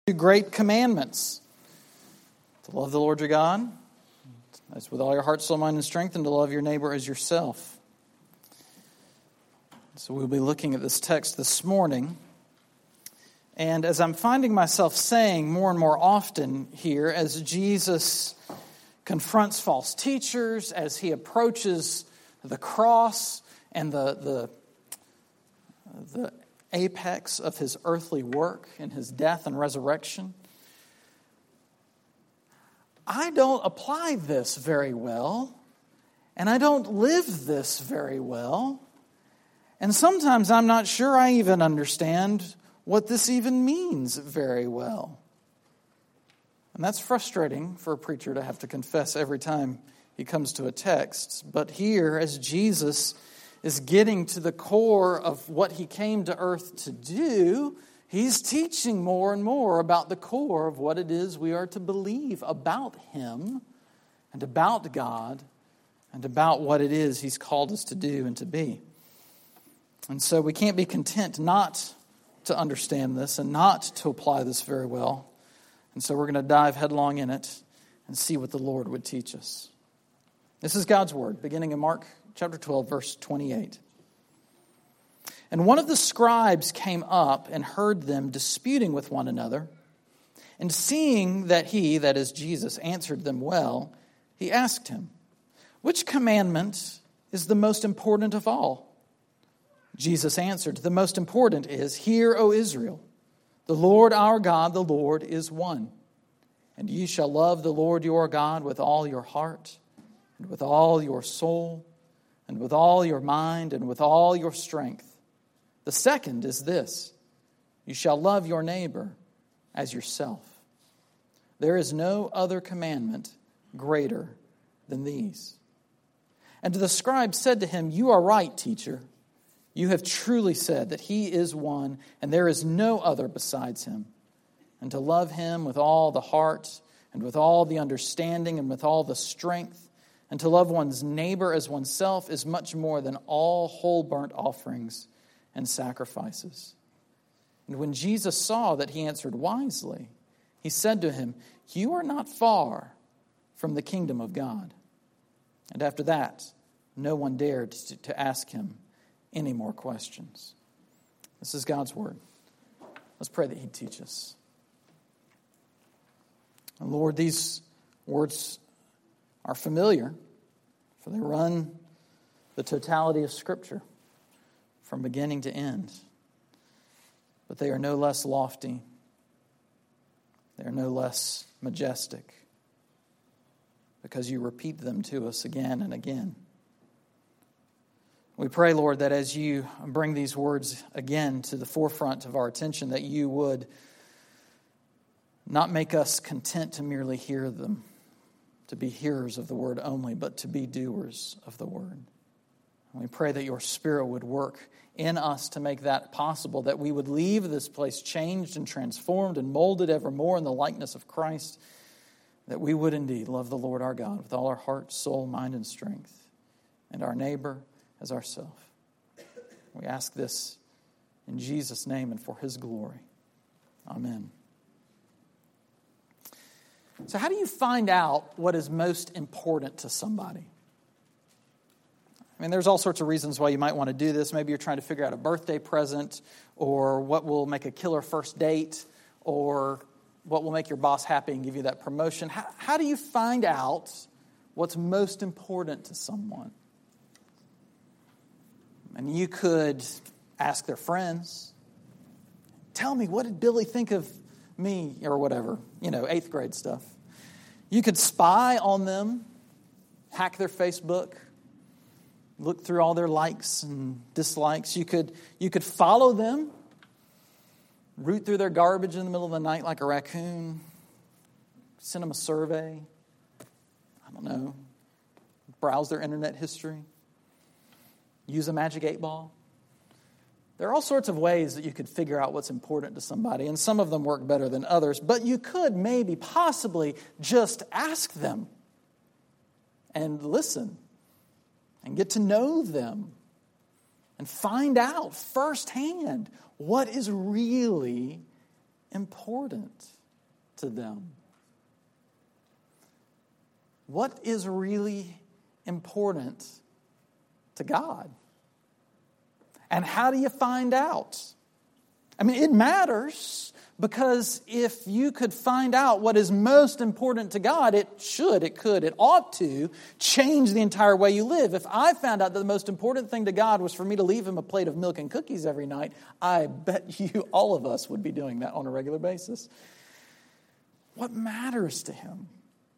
Two great commandments: to love the Lord your God, that's with all your heart, soul, mind, and strength, and to love your neighbor as yourself. So we'll be looking at this text this morning. And as I'm finding myself saying more and more often here, as Jesus confronts false teachers, as he approaches the cross and the apex of his earthly work in his death and resurrection, I don't apply this very well, and I don't live this very well, and sometimes I'm not sure I even understand what this even means very well. And that's frustrating for a preacher to have to confess every time he comes to a text. But here, as Jesus is getting to the core of what he came to earth to do, he's teaching more and more about the core of what it is we are to believe about him and about God and about what it is he's called us to do and to be. And so we can't be content not to understand this and not to apply this very well. And so we're going to dive headlong in it and see what the Lord would teach us. This is God's word, beginning in Mark chapter 12, verse 28. And one of the scribes came up and heard them disputing with one another. And seeing that he, that is Jesus, answered them well, he asked him, "Which commandment is the most important of all?" Jesus answered, "The most important is, 'Hear, O Israel, the Lord our God, the Lord is one. And ye shall love the Lord your God with all your heart, and with all your soul, and with all your mind, and with all your strength. The second is this: you shall love your neighbor as yourself. There is no other commandment greater than these." And the scribe said to him, "You are right, teacher. You have truly said that he is one, and there is no other besides him. And to love him with all the heart, and with all the understanding, and with all the strength, and to love one's neighbor as oneself is much more than all whole burnt offerings and sacrifices." And when Jesus saw that he answered wisely, he said to him, "You are not far from the kingdom of God." And after that, no one dared to ask him any more questions. This is God's word. Let's pray that he'd teach us. And Lord, these words are familiar, for they run the totality of Scripture from beginning to end. But they are no less lofty. They are no less majestic, because you repeat them to us again and again. We pray, Lord, that as you bring these words again to the forefront of our attention, that you would not make us content to merely hear them, to be hearers of the word only, but to be doers of the word. And we pray that your Spirit would work in us to make that possible, that we would leave this place changed and transformed and molded evermore in the likeness of Christ, that we would indeed love the Lord our God with all our heart, soul, mind, and strength, and our neighbor as ourselves. We ask this in Jesus' name and for his glory. Amen. So how do you find out what is most important to somebody? I mean, there's all sorts of reasons why you might want to do this. Maybe you're trying to figure out a birthday present, or what will make a killer first date, or what will make your boss happy and give you that promotion. How do you find out what's most important to someone? And you could ask their friends, "Tell me, what did Billy think of me?" or whatever, 8th grade stuff. You could spy on them, hack their Facebook, look through all their likes and dislikes. You could follow them, root through their garbage in the middle of the night like a raccoon, send them a survey, I don't know, browse their internet history, use a magic 8-ball. There are all sorts of ways that you could figure out what's important to somebody, and some of them work better than others, but you could maybe, possibly, just ask them and listen and get to know them and find out firsthand what is really important. to them? What is really important to God? And how do you find out? I mean, it matters, because if you could find out what is most important to God, it ought to change the entire way you live. If I found out that the most important thing to God was for me to leave Him a plate of milk and cookies every night, I bet you all of us would be doing that on a regular basis. What matters to Him?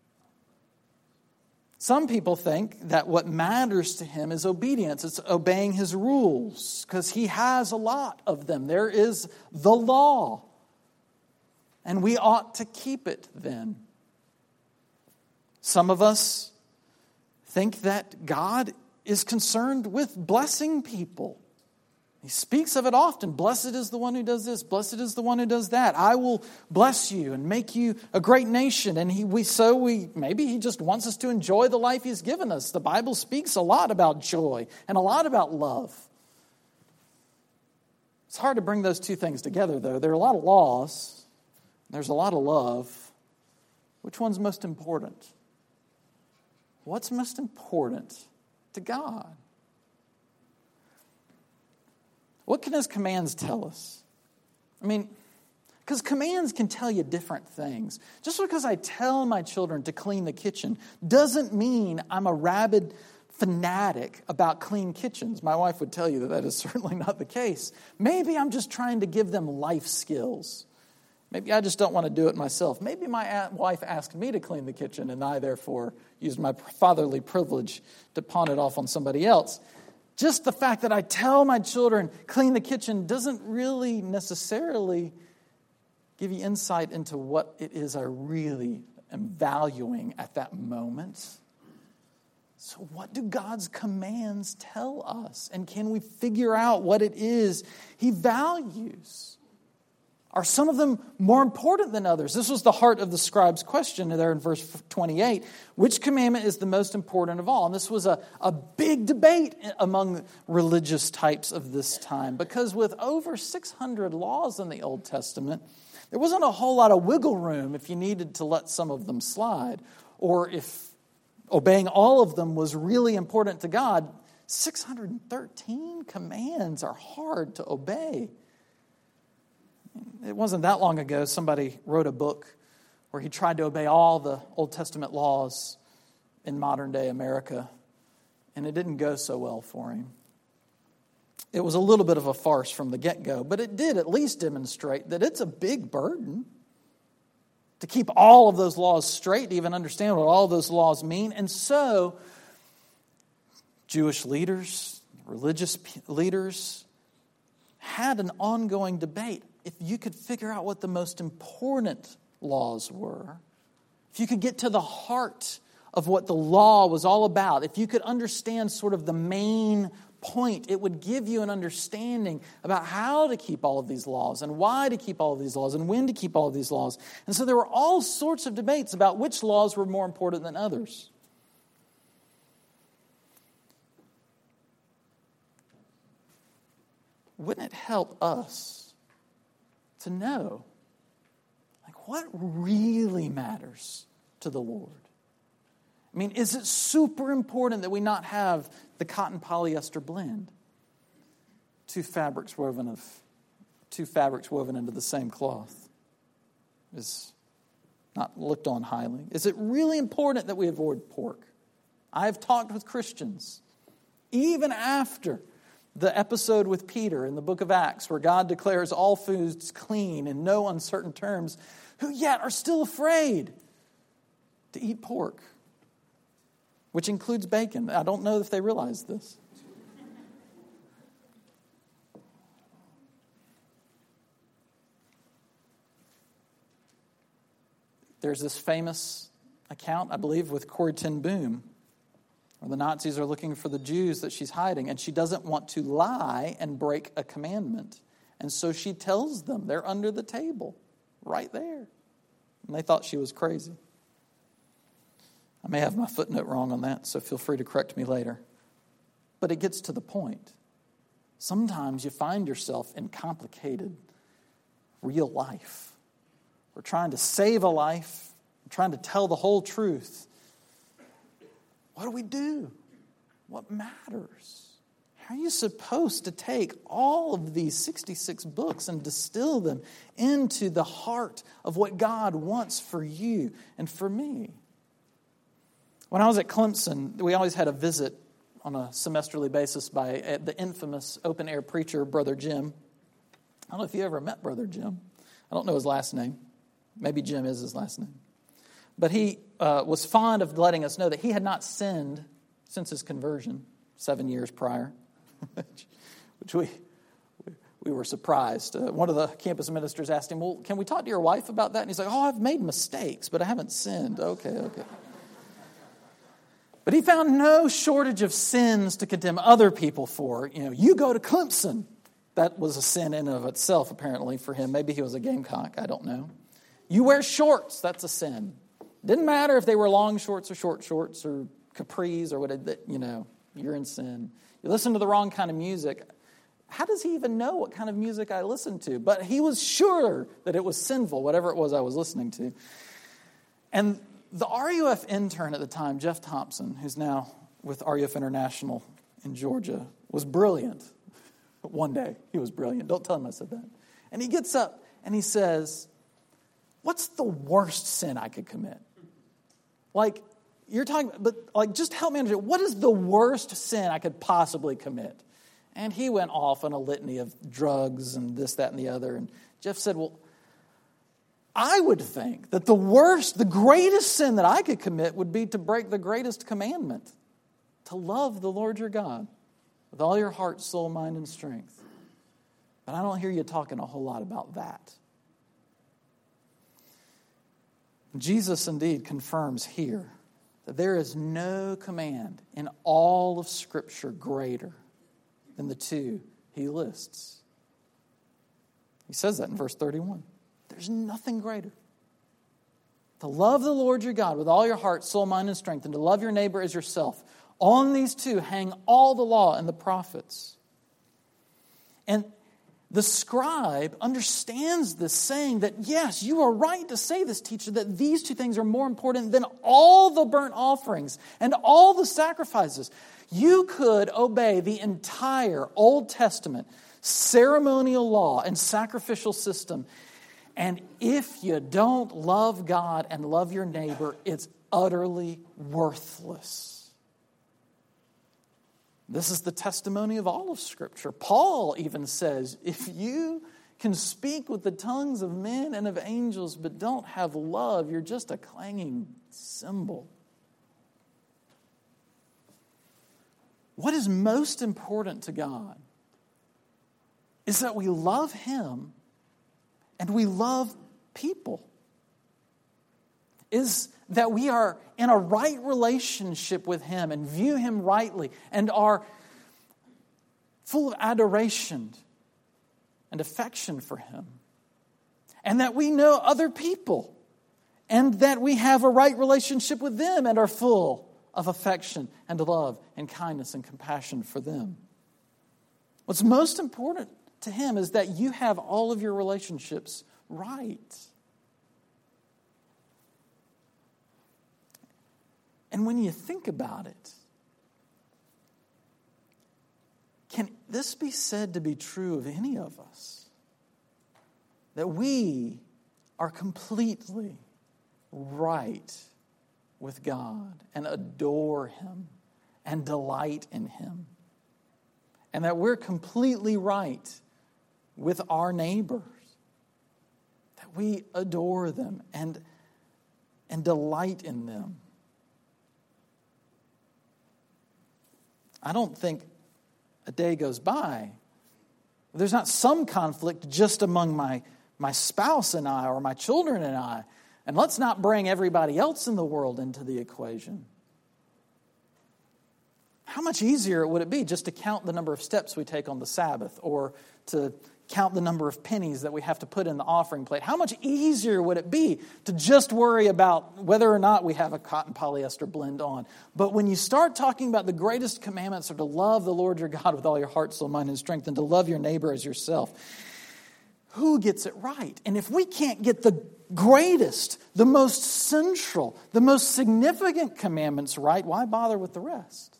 Some people think that what matters to Him is obedience. It's obeying His rules, because He has a lot of them. There is the law, and we ought to keep it then. Some of us think that God is concerned with blessing people. He speaks of it often. Blessed is the one who does this. Blessed is the one who does that. I will bless you and make you a great nation. And maybe He just wants us to enjoy the life He's given us. The Bible speaks a lot about joy and a lot about love. It's hard to bring those two things together, though. There are a lot of laws. There's a lot of love. Which one's most important? What's most important to God? What can His commands tell us? I mean, because commands can tell you different things. Just because I tell my children to clean the kitchen doesn't mean I'm a rabid fanatic about clean kitchens. My wife would tell you that is certainly not the case. Maybe I'm just trying to give them life skills. Maybe I just don't want to do it myself. Maybe my wife asked me to clean the kitchen, and I therefore used my fatherly privilege to pawn it off on somebody else. Just the fact that I tell my children, clean the kitchen, doesn't really necessarily give you insight into what it is I really am valuing at that moment. So what do God's commands tell us? And can we figure out what it is He values? Are some of them more important than others? This was the heart of the scribe's question there in verse 28. Which commandment is the most important of all? And this was a big debate among religious types of this time, because with over 600 laws in the Old Testament, there wasn't a whole lot of wiggle room if you needed to let some of them slide, or if obeying all of them was really important to God. 613 commands are hard to obey. It wasn't that long ago somebody wrote a book where he tried to obey all the Old Testament laws in modern day America, and it didn't go so well for him. It was a little bit of a farce from the get-go, but it did at least demonstrate that it's a big burden to keep all of those laws straight, to even understand what all those laws mean. And so, Jewish leaders, religious leaders, had an ongoing debate. If you could figure out what the most important laws were, if you could get to the heart of what the law was all about, if you could understand sort of the main point, it would give you an understanding about how to keep all of these laws and why to keep all of these laws and when to keep all of these laws. And so there were all sorts of debates about which laws were more important than others. Wouldn't it help us to know, what really matters to the Lord? I mean, is it super important that we not have the cotton polyester blend? Two fabrics woven into the same cloth is not looked on highly. Is it really important that we avoid pork? I have talked with Christians, even after the episode with Peter in the book of Acts, where God declares all foods clean in no uncertain terms, who yet are still afraid to eat pork, which includes bacon. I don't know if they realize this. There's this famous account, I believe, with Corrie ten Boom, where the Nazis are looking for the Jews that she's hiding, and she doesn't want to lie and break a commandment. And so she tells them they're under the table, right there. And they thought she was crazy. I may have my footnote wrong on that, so feel free to correct me later. But it gets to the point. Sometimes you find yourself in complicated real life, we're trying to save a life, we're trying to tell the whole truth, what do? What matters? How are you supposed to take all of these 66 books and distill them into the heart of what God wants for you and for me? When I was at Clemson, we always had a visit on a semesterly basis by the infamous open-air preacher, Brother Jim. I don't know if you ever met Brother Jim. I don't know his last name. Maybe Jim is his last name. But he was fond of letting us know that he had not sinned since his conversion 7 years prior. Which we were surprised. One of the campus ministers asked him, well, can we talk to your wife about that? And he's like, I've made mistakes, but I haven't sinned. Okay. But he found no shortage of sins to condemn other people for. You go to Clemson. That was a sin in and of itself, apparently, for him. Maybe he was a Gamecock. I don't know. You wear shorts. That's a sin. Didn't matter if they were long shorts or short shorts or capris or whatever, you're in sin. You listen to the wrong kind of music. How does he even know what kind of music I listened to? But he was sure that it was sinful, whatever it was I was listening to. And the RUF intern at the time, Jeff Thompson, who's now with RUF International in Georgia, was brilliant. One day, he was brilliant. Don't tell him I said that. And he gets up and he says, what's the worst sin I could commit? You're talking, but just help me understand, what is the worst sin I could possibly commit? And he went off on a litany of drugs and this, that, and the other. And Jeff said, well, I would think that the greatest sin that I could commit would be to break the greatest commandment, to love the Lord your God with all your heart, soul, mind, and strength. But I don't hear you talking a whole lot about that. Jesus indeed confirms here that there is no command in all of Scripture greater than the two he lists. He says that in verse 31. There's nothing greater. To love the Lord your God with all your heart, soul, mind, and strength, and to love your neighbor as yourself. On these two hang all the law and the prophets. And the scribe understands this, saying that, yes, you are right to say this, teacher, that these two things are more important than all the burnt offerings and all the sacrifices. You could obey the entire Old Testament ceremonial law and sacrificial system, and if you don't love God and love your neighbor, it's utterly worthless. This is the testimony of all of Scripture. Paul even says, if you can speak with the tongues of men and of angels but don't have love, you're just a clanging cymbal. What is most important to God is that we love Him and we love people. Is that we are in a right relationship with Him and view Him rightly and are full of adoration and affection for Him. And that we know other people and that we have a right relationship with them and are full of affection and love and kindness and compassion for them. What's most important to Him is that you have all of your relationships right. And when you think about it, can this be said to be true of any of us? That we are completely right with God and adore Him and delight in Him. And that we're completely right with our neighbors. That we adore them and delight in them. I don't think a day goes by. There's not some conflict just among my spouse and I or my children and I. And let's not bring everybody else in the world into the equation. How much easier would it be just to count the number of steps we take on the Sabbath or to count the number of pennies that we have to put in the offering plate? How much easier would it be to just worry about whether or not we have a cotton polyester blend on? But when you start talking about the greatest commandments are to love the Lord your God with all your heart, soul, mind, and strength, and to love your neighbor as yourself, who gets it right. And if we can't get the greatest, the most central, the most significant commandments right, why bother with the rest?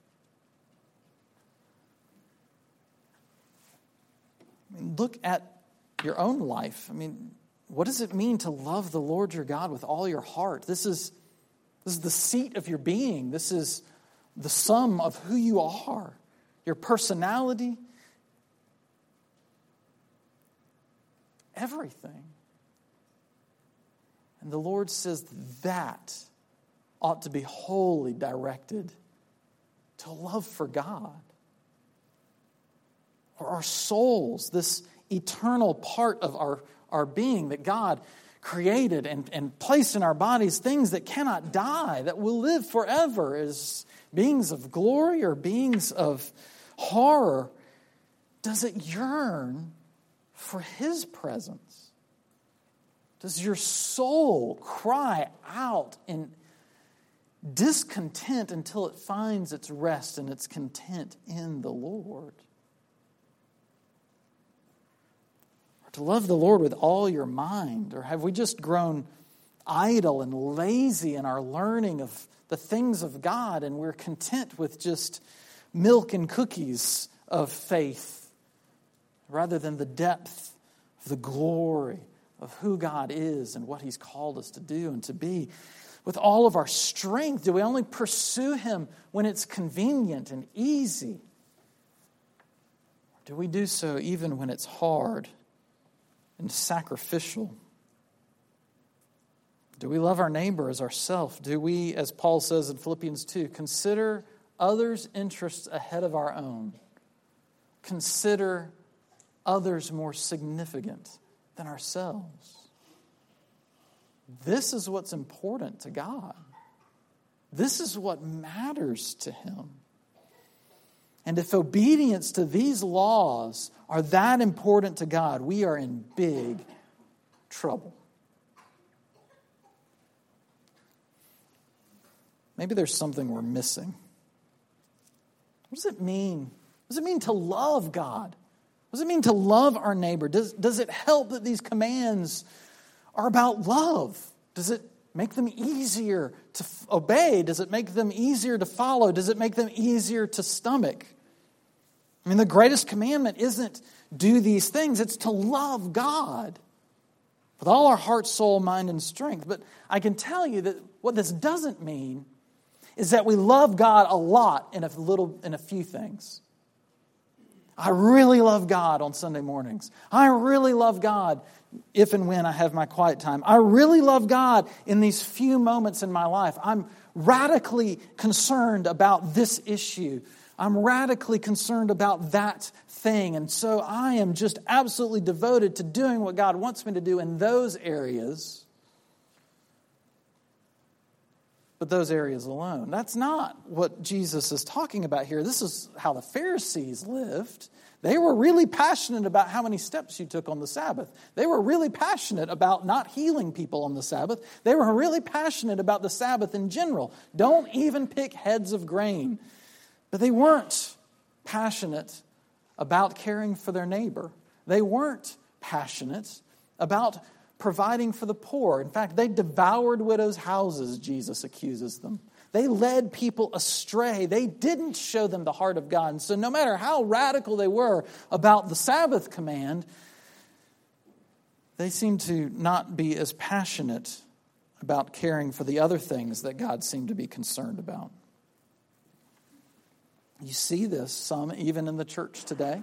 I mean, look at your own life. I mean, what does it mean to love the Lord your God with all your heart? This is the seat of your being. This is the sum of who you are, your personality, everything. And the Lord says that ought to be wholly directed to love for God. Or our souls, this eternal part of our being that God created and placed in our bodies, things that cannot die, that will live forever as beings of glory or beings of horror. Does it yearn for His presence? Does your soul cry out in discontent until it finds its rest and its content in the Lord? Or to love the Lord with all your mind? Or have we just grown idle and lazy in our learning of the things of God, and we're content with just milk and cookies of faith rather than the depth of the glory of who God is and what He's called us to do and to be? With all of our strength, do we only pursue Him when it's convenient and easy? Or do we do so even when it's hard and sacrificial? Do we love our neighbor as ourselves? Do we, as Paul says in Philippians 2, consider others' interests ahead of our own? Consider others more significant than ourselves? This is what's important to God. This is what matters to Him. And if obedience to these laws are that important to God, we are in big trouble. Maybe there's something we're missing. What does it mean? What does it mean to love God? What does it mean to love our neighbor? Does it help that these commands are about love? Does it make them easier to obey? Does it make them easier to follow? Does it make them easier to stomach? I mean, the greatest commandment isn't do these things. It's to love God with all our heart, soul, mind, and strength. But I can tell you that what this doesn't mean is that we love God a lot in a few things. I really love God on Sunday mornings. I really love God if and when I have my quiet time. I really love God in these few moments in my life. I'm radically concerned about this issue. I'm radically concerned about that thing. And so I am just absolutely devoted to doing what God wants me to do in those areas. But those areas alone. That's not what Jesus is talking about here. This is how the Pharisees lived. They were really passionate about how many steps you took on the Sabbath. They were really passionate about not healing people on the Sabbath. They were really passionate about the Sabbath in general. Don't even pick heads of grain. But they weren't passionate about caring for their neighbor. They weren't passionate about providing for the poor. In fact, they devoured widows' houses, Jesus accuses them. They led people astray. They didn't show them the heart of God. And so no matter how radical they were about the Sabbath command, they seemed to not be as passionate about caring for the other things that God seemed to be concerned about. You see this some even in the church today,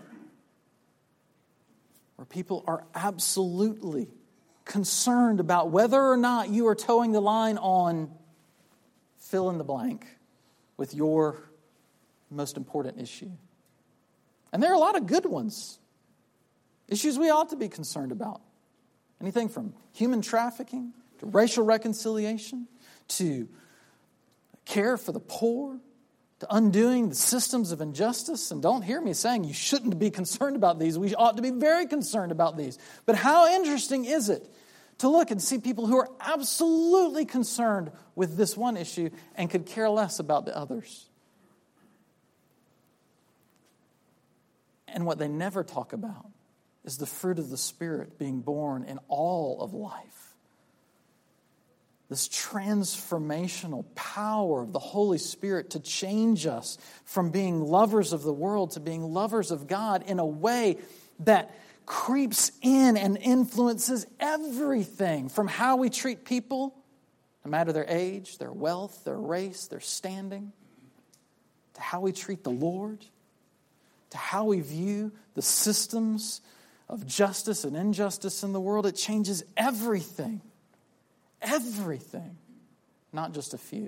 where people are absolutely concerned about whether or not you are towing the line on fill in the blank with your most important issue. And there are a lot of good ones. Issues we ought to be concerned about. Anything from human trafficking to racial reconciliation to care for the poor to undoing the systems of injustice. And don't hear me saying you shouldn't be concerned about these. We ought to be very concerned about these. But how interesting is it to look and see people who are absolutely concerned with this one issue and could care less about the others? And what they never talk about is the fruit of the Spirit being born in all of life. This transformational power of the Holy Spirit to change us from being lovers of the world to being lovers of God in a way that creeps in and influences everything from how we treat people, no matter their age, their wealth, their race, their standing, to how we treat the Lord, to how we view the systems of justice and injustice in the world. It changes everything. Everything. Not just a few.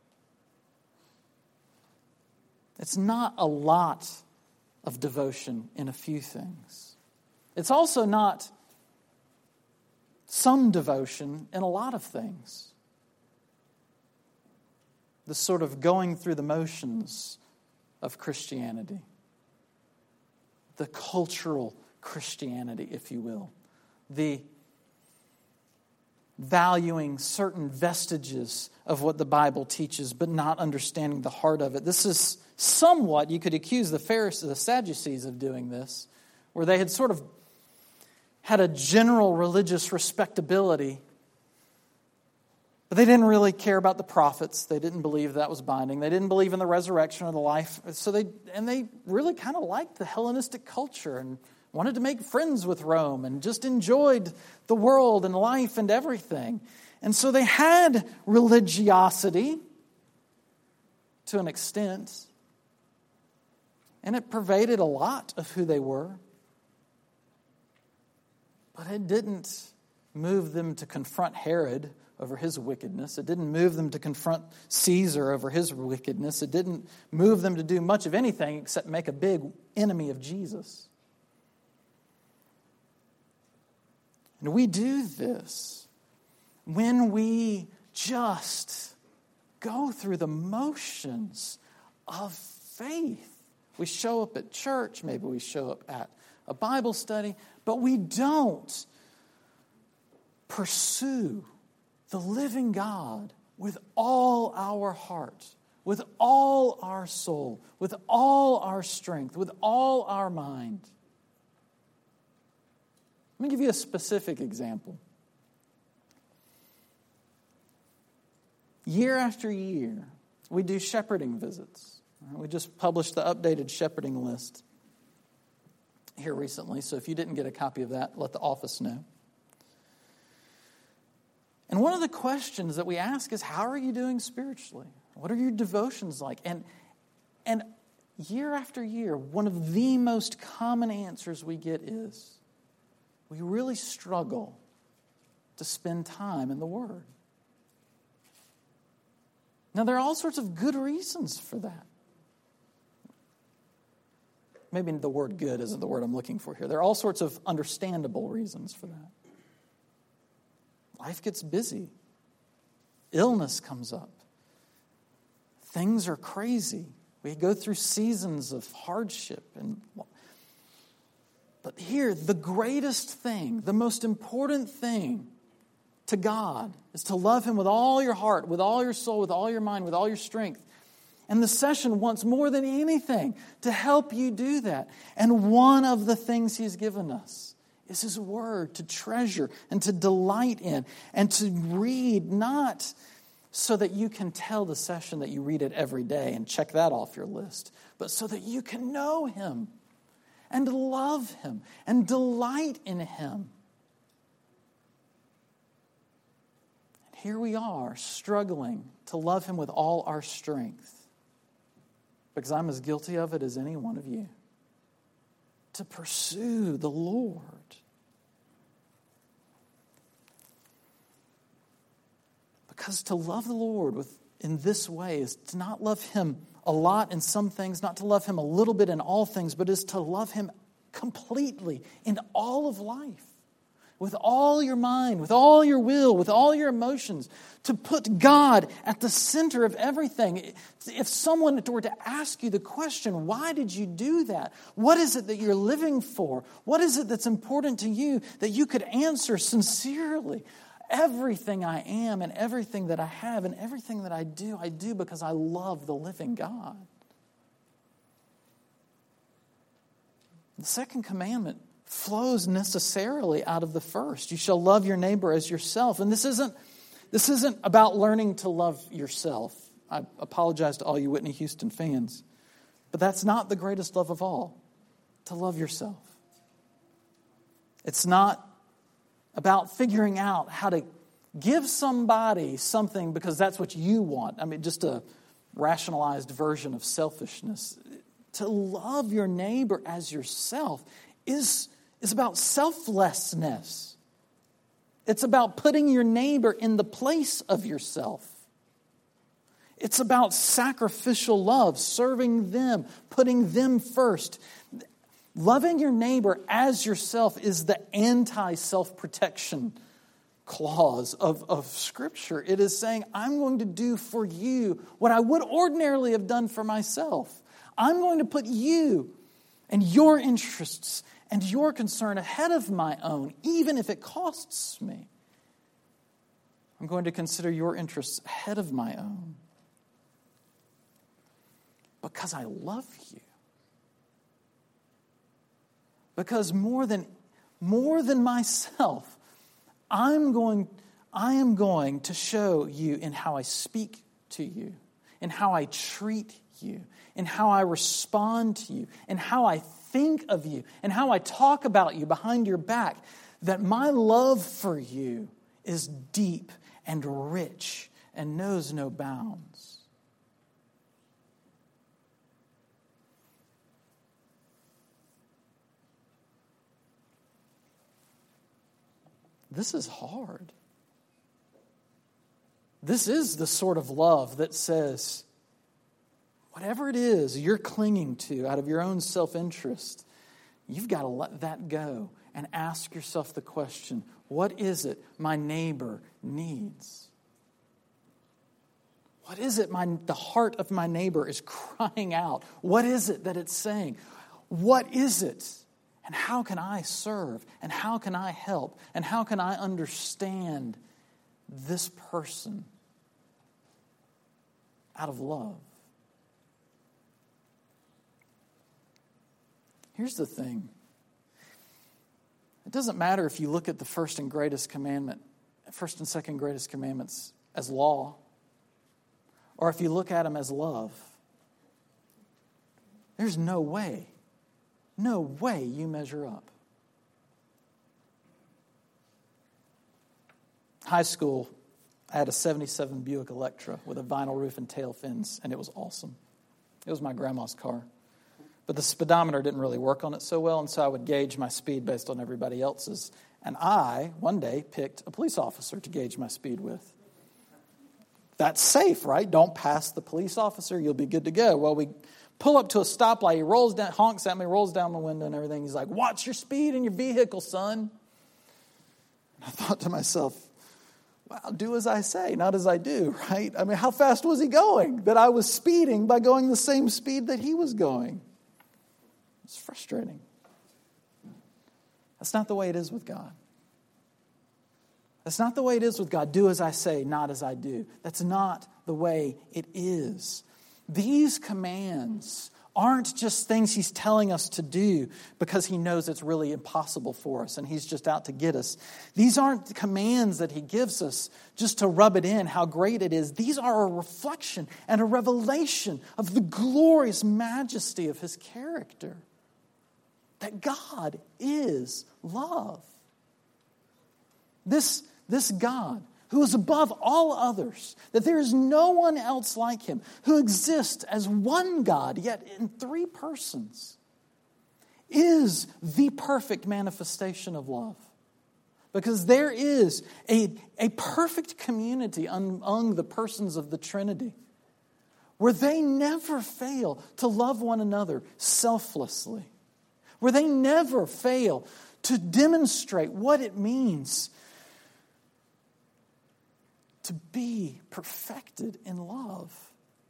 It's not a lot of devotion in a few things. It's also not some devotion in a lot of things. The sort of going through the motions of Christianity. The cultural Christianity, if you will. The valuing certain vestiges of what the Bible teaches, but not understanding the heart of it. This is somewhat, you could accuse the Pharisees, the Sadducees of doing this, where they had sort of had a general religious respectability, but they didn't really care about the prophets. They didn't believe that was binding. They didn't believe in the resurrection or the life. So they really kind of liked the Hellenistic culture and wanted to make friends with Rome and just enjoyed the world and life and everything. And so they had religiosity to an extent, and it pervaded a lot of who they were. But it didn't move them to confront Herod over his wickedness. It didn't move them to confront Caesar over his wickedness. It didn't move them to do much of anything except make a big enemy of Jesus. And we do this when we just go through the motions of faith. We show up at church, maybe we show up at a Bible study, but we don't pursue the living God with all our heart, with all our soul, with all our strength, with all our mind. Let me give you a specific example. Year after year, we do shepherding visits. We just published the updated shepherding list here recently, so if you didn't get a copy of that, let the office know. And one of the questions that we ask is, how are you doing spiritually? What are your devotions like? And year after year, one of the most common answers we get is, we really struggle to spend time in the Word. Now, there are all sorts of good reasons for that. Maybe the word good isn't the word I'm looking for here. There are all sorts of understandable reasons for that. Life gets busy. Illness comes up. Things are crazy. We go through seasons of hardship. But here, the greatest thing, the most important thing to God is to love Him with all your heart, with all your soul, with all your mind, with all your strength. And the session wants more than anything to help you do that. And one of the things He's given us is His Word to treasure and to delight in and to read, not so that you can tell the session that you read it every day and check that off your list, but so that you can know Him and love Him and delight in Him. And here we are struggling to love Him with all our strength, because I'm as guilty of it as any one of you. To pursue the Lord. Because to love the Lord in this way is to not love Him a lot in some things, not to love Him a little bit in all things, but is to love Him completely in all of life. With all your mind, with all your will, with all your emotions, to put God at the center of everything. If someone were to ask you the question, why did you do that? What is it that you're living for? What is it that's important to you that you could answer sincerely? Everything I am and everything that I have and everything that I do because I love the living God. The second commandment flows necessarily out of the first. You shall love your neighbor as yourself. And this isn't about learning to love yourself. I apologize to all you Whitney Houston fans. But that's not the greatest love of all, to love yourself. It's not about figuring out how to give somebody something because that's what you want. I mean, just a rationalized version of selfishness. To love your neighbor as yourself is about selflessness. It's about putting your neighbor in the place of yourself. It's about sacrificial love, serving them, putting them first. Loving your neighbor as yourself is the anti-self-protection clause of Scripture. It is saying, I'm going to do for you what I would ordinarily have done for myself. I'm going to put you and your interests and your concern ahead of my own, even if it costs me. I'm going to consider your interests ahead of my own. Because I love you. Because more than myself, I am going to show you in how I speak to you, in how I treat you, in how I respond to you, in how I think of you, and how I talk about you behind your back, that my love for you is deep and rich and knows no bounds. This is hard. This is the sort of love that says, whatever it is you're clinging to out of your own self-interest, you've got to let that go and ask yourself the question, what is it my neighbor needs? What is it the heart of my neighbor is crying out? What is it that it's saying? What is it? And how can I serve? And how can I help? And how can I understand this person out of love? Here's the thing. It doesn't matter if you look at the first and second greatest commandments as law, or if you look at them as love. There's no way you measure up. High school, I had a 77 Buick Electra with a vinyl roof and tail fins, and it was awesome. It was my grandma's car. But the speedometer didn't really work on it so well, and so I would gauge my speed based on everybody else's. And I, one day, picked a police officer to gauge my speed with. That's safe, right? Don't pass the police officer, you'll be good to go. Well, we pull up to a stoplight, he rolls down, honks at me, rolls down the window and everything. He's like, watch your speed in your vehicle, son. And I thought to myself, wow, do as I say, not as I do, right? I mean, how fast was he going? That I was speeding by going the same speed that he was going. It's frustrating. That's not the way it is with God. That's not the way it is with God. Do as I say, not as I do. That's not the way it is. These commands aren't just things he's telling us to do because he knows it's really impossible for us and he's just out to get us. These aren't commands that he gives us just to rub it in how great it is. These are a reflection and a revelation of the glorious majesty of his character. That God is love. This God who is above all others, that there is no one else like him, who exists as one God, yet in three persons, is the perfect manifestation of love. Because there is a perfect community among the persons of the Trinity, where they never fail to love one another selflessly, where they never fail to demonstrate what it means to be perfected in love.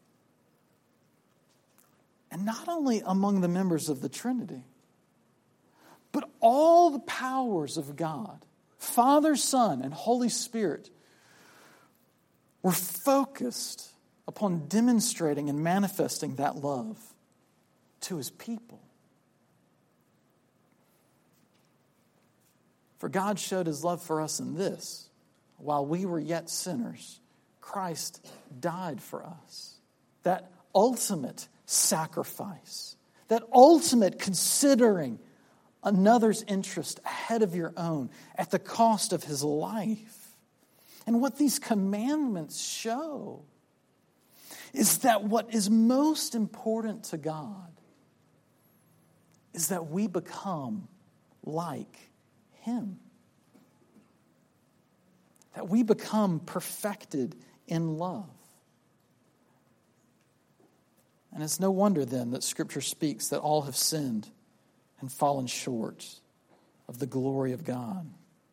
And not only among the members of the Trinity, but all the powers of God, Father, Son, and Holy Spirit, were focused upon demonstrating and manifesting that love to his people. For God showed his love for us in this: while we were yet sinners, Christ died for us. That ultimate sacrifice, that ultimate considering another's interest ahead of your own at the cost of his life. And what these commandments show is that what is most important to God is that we become like him. That we become perfected in love. And it's no wonder then that Scripture speaks that all have sinned and fallen short of the glory of God.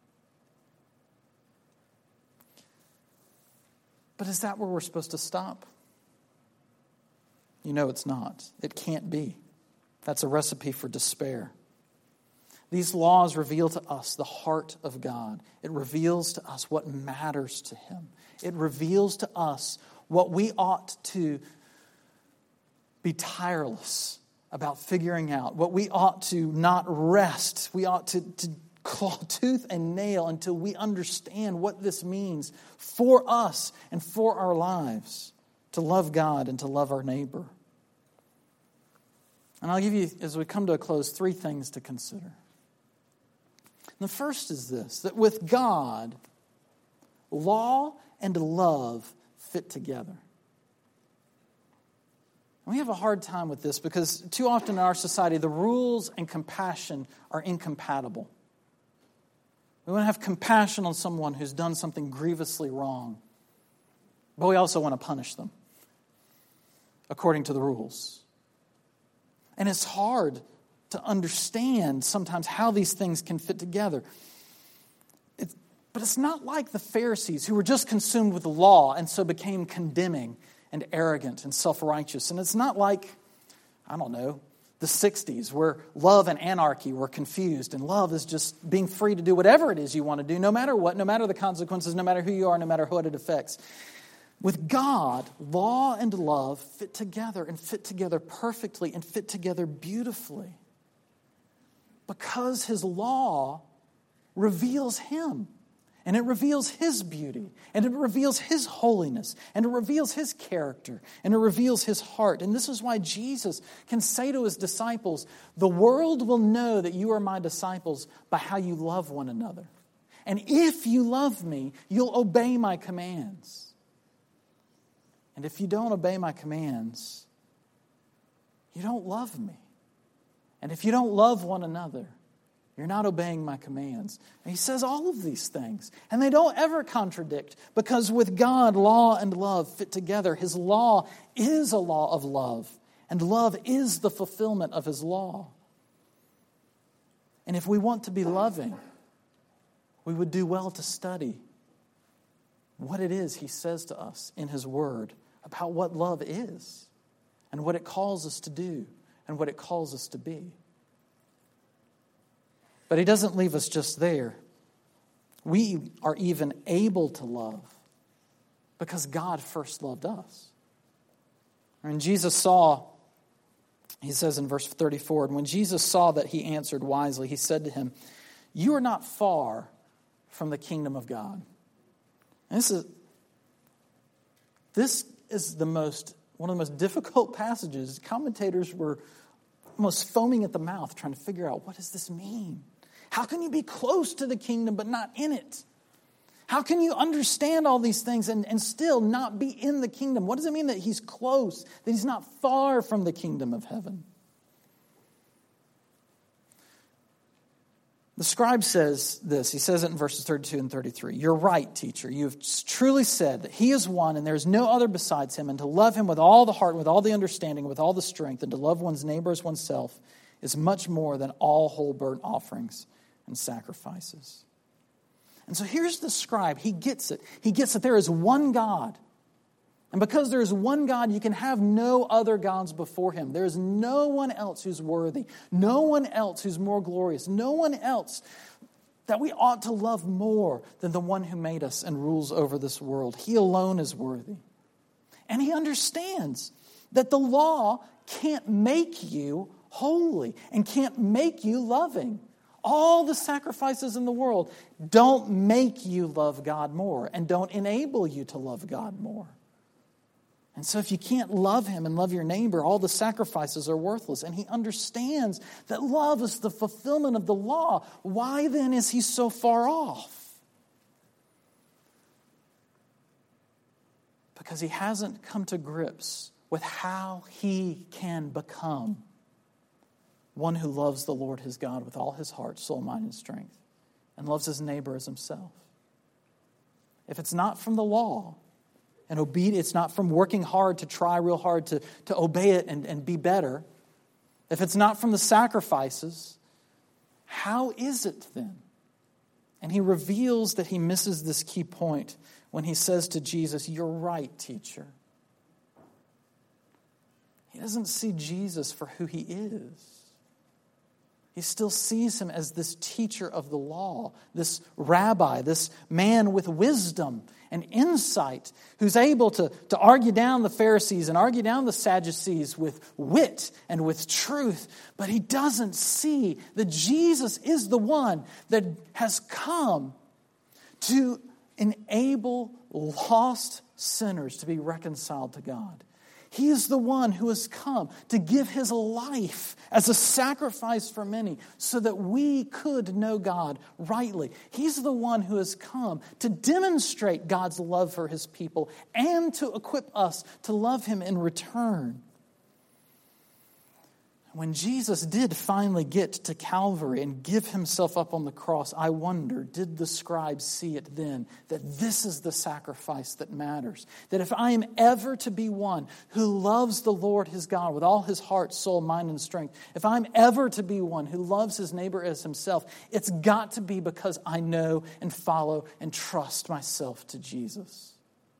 But is that where we're supposed to stop? You know it's not. It can't be. That's a recipe for despair. These laws reveal to us the heart of God. It reveals to us what matters to him. It reveals to us what we ought to be tireless about figuring out, what we ought to not rest. We ought to claw tooth and nail until we understand what this means for us and for our lives, to love God and to love our neighbor. And I'll give you, as we come to a close, 3 things to consider. The first is this: that with God, law and love fit together. And we have a hard time with this because too often in our society, the rules and compassion are incompatible. We want to have compassion on someone who's done something grievously wrong, but we also want to punish them according to the rules. And it's hard to understand sometimes how these things can fit together. But it's not like the Pharisees who were just consumed with the law and so became condemning and arrogant and self-righteous. And it's not like, I don't know, the 60s where love and anarchy were confused and love is just being free to do whatever it is you want to do, no matter what, no matter the consequences, no matter who you are, no matter what it affects. With God, law and love fit together and fit together perfectly and fit together beautifully. Because his law reveals him. And it reveals his beauty. And it reveals his holiness. And it reveals his character. And it reveals his heart. And this is why Jesus can say to his disciples, the world will know that you are my disciples by how you love one another. And if you love me, you'll obey my commands. And if you don't obey my commands, you don't love me. And if you don't love one another, you're not obeying my commands. And he says all of these things. And they don't ever contradict. Because with God, law and love fit together. His law is a law of love. And love is the fulfillment of his law. And if we want to be loving, we would do well to study what it is he says to us in his word about what love is. And what it calls us to do. And what it calls us to be. But he doesn't leave us just there. We are even able to love because God first loved us. And Jesus saw, he says in verse 34, and when Jesus saw that he answered wisely, he said to him, you are not far from the kingdom of God. And this is one of the most difficult passages. Commentators were almost foaming at the mouth trying to figure out, what does this mean? How can you be close to the kingdom but not in it? How can you understand all these things and still not be in the kingdom? What does it mean that he's close, that he's not far from the kingdom of heaven? The scribe says this. He says it in verses 32 and 33. You're right, teacher. You have truly said that he is one and there is no other besides him, and to love him with all the heart, with all the understanding, with all the strength, and to love one's neighbor as oneself is much more than all whole burnt offerings and sacrifices. And so here's the scribe. He gets it. He gets that there is one God. And because there is one God, you can have no other gods before him. There is no one else who's worthy. No one else who's more glorious. No one else that we ought to love more than the one who made us and rules over this world. He alone is worthy. And he understands that the law can't make you holy and can't make you loving. all the sacrifices in the world don't make you love God more and don't enable you to love God more. And so if you can't love Him and love your neighbor, all the sacrifices are worthless. And He understands that love is the fulfillment of the law. Why then is He so far off? Because He hasn't come to grips with how He can become one who loves the Lord his God with all his heart, soul, mind, and strength, and loves his neighbor as himself. If it's not from the law, and it's not from working hard to try real hard to obey it and be better, if it's not from the sacrifices, how is it then? And He reveals that He misses this key point when He says to Jesus, "You're right, teacher." He doesn't see Jesus for who He is. He still sees Him as this teacher of the law, this rabbi, this man with wisdom and insight who's able to argue down the Pharisees and argue down the Sadducees with wit and with truth. But he doesn't see that Jesus is the one that has come to enable lost sinners to be reconciled to God. He is the one who has come to give His life as a sacrifice for many so that we could know God rightly. He's the one who has come to demonstrate God's love for His people and to equip us to love Him in return. When Jesus did finally get to Calvary and give Himself up on the cross, I wonder, did the scribes see it then that this is the sacrifice that matters? That if I am ever to be one who loves the Lord his God with all his heart, soul, mind, and strength, if I'm ever to be one who loves his neighbor as himself, it's got to be because I know and follow and trust myself to Jesus.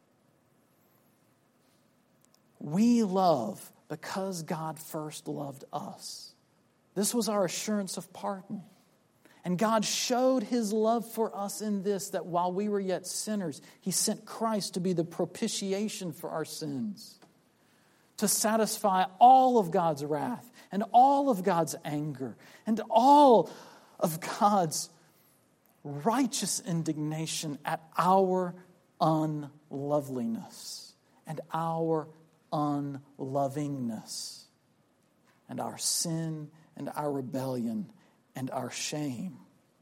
We love because God first loved us. This was our assurance of pardon. And God showed His love for us in this, that while we were yet sinners, He sent Christ to be the propitiation for our sins, to satisfy all of God's wrath and all of God's anger and all of God's righteous indignation at our unloveliness and our unlovingness and our sin and our rebellion and our shame.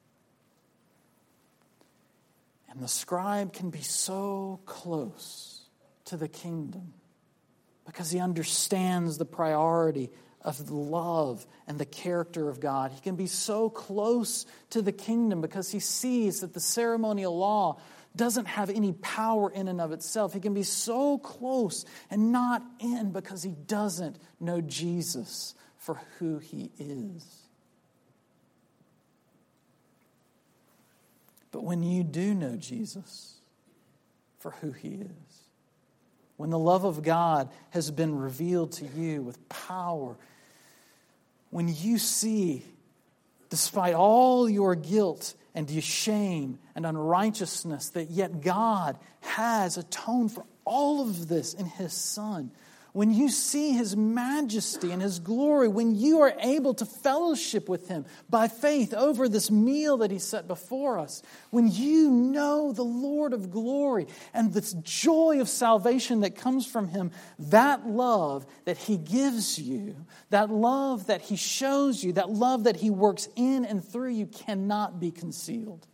And the scribe can be so close to the kingdom because he understands the priority of the love and the character of God. He can be so close to the kingdom because he sees that the ceremonial law doesn't have any power in and of itself. He can be so close and not in because he doesn't know Jesus for who He is. But when you do know Jesus for who He is, when the love of God has been revealed to you with power, when you see, despite all your guilt and your shame and unrighteousness, that yet God has atoned for all of this in His Son. When you see His majesty and His glory, when you are able to fellowship with Him by faith over this meal that He set before us, when you know the Lord of glory and this joy of salvation that comes from Him, that love that He gives you, that love that He shows you, that love that He works in and through you cannot be concealed.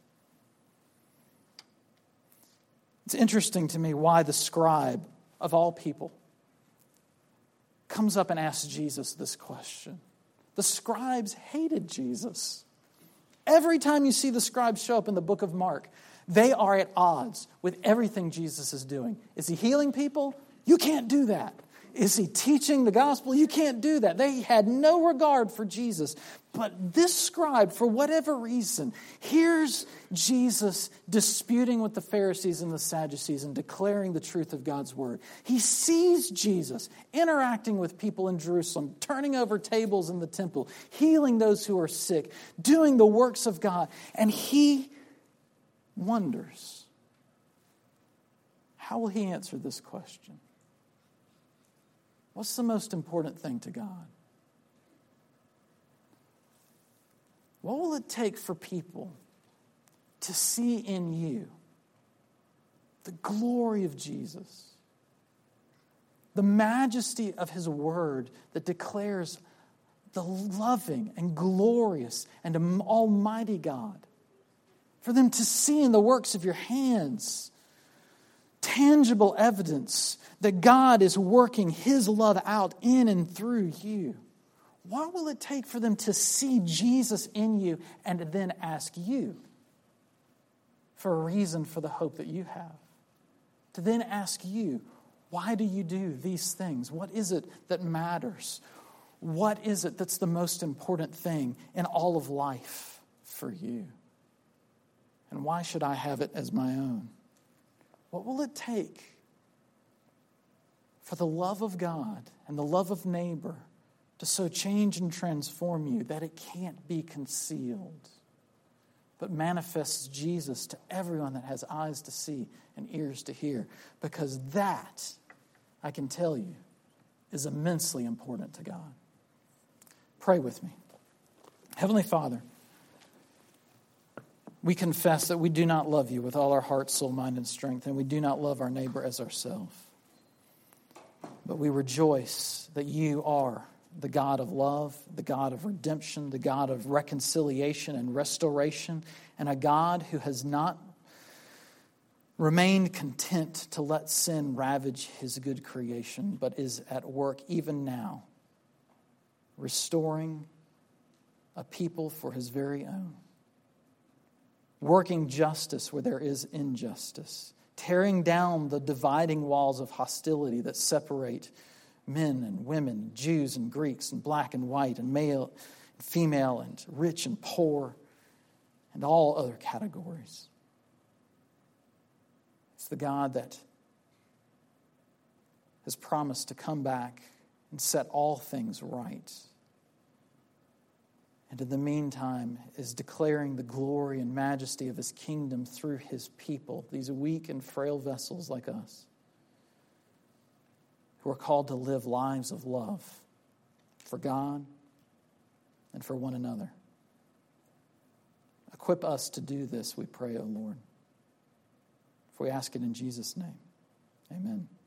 It's interesting to me why the scribe, of all people, comes up and asks Jesus this question. The scribes hated Jesus. Every time you see the scribes show up in the book of Mark, they are at odds with everything Jesus is doing. Is He healing people? You can't do that. Is He teaching the gospel? You can't do that. They had no regard for Jesus. But this scribe, for whatever reason, hears Jesus disputing with the Pharisees and the Sadducees and declaring the truth of God's word. He sees Jesus interacting with people in Jerusalem, turning over tables in the temple, healing those who are sick, doing the works of God. And he wonders, how will he answer this question? What's the most important thing to God? What will it take for people to see in you the glory of Jesus, the majesty of his word that declares the loving and glorious and almighty God? For them to see in the works of your hands tangible evidence that God is working his love out in and through you. What will it take for them to see Jesus in you and then ask you for a reason for the hope that you have? To then ask you, why do you do these things? What is it that matters? What is it that's the most important thing in all of life for you? And why should I have it as my own? What will it take for the love of God and the love of neighbor to so change and transform you that it can't be concealed, but manifests Jesus to everyone that has eyes to see and ears to hear? Because that, I can tell you, is immensely important to God. Pray with me. Heavenly Father, we confess that we do not love you with all our heart, soul, mind, and strength, and we do not love our neighbor as ourselves. But we rejoice that you are the God of love, the God of redemption, the God of reconciliation and restoration, and a God who has not remained content to let sin ravage his good creation, but is at work even now, restoring a people for his very own, working justice where there is injustice, tearing down the dividing walls of hostility that separate men and women, Jews and Greeks, and black and white, and male and female, and rich and poor, and all other categories. It's the God that has promised to come back and set all things right. And in the meantime is declaring the glory and majesty of his kingdom through his people, these weak and frail vessels like us, who are called to live lives of love for God and for one another. Equip us to do this, we pray, O Lord. For we ask it in Jesus' name. Amen.